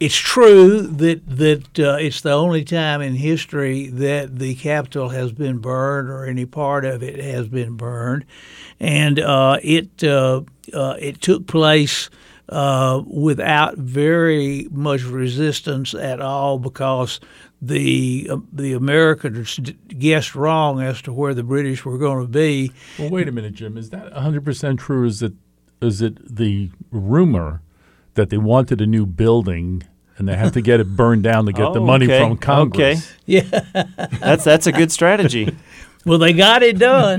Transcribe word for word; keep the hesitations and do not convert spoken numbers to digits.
it's true that that uh, it's the only time in history that the Capitol has been burned or any part of it has been burned, and uh, it uh, uh, it took place uh, without very much resistance at all because the uh, the Americans guessed wrong as to where the British were going to be. Well, wait a minute, Jim. Is that one hundred percent true? Is it is it the rumor that they wanted a new building and they had to get it burned down to get oh, the money okay. from Congress? Okay. Yeah. that's that's a good strategy. Well, they got it done.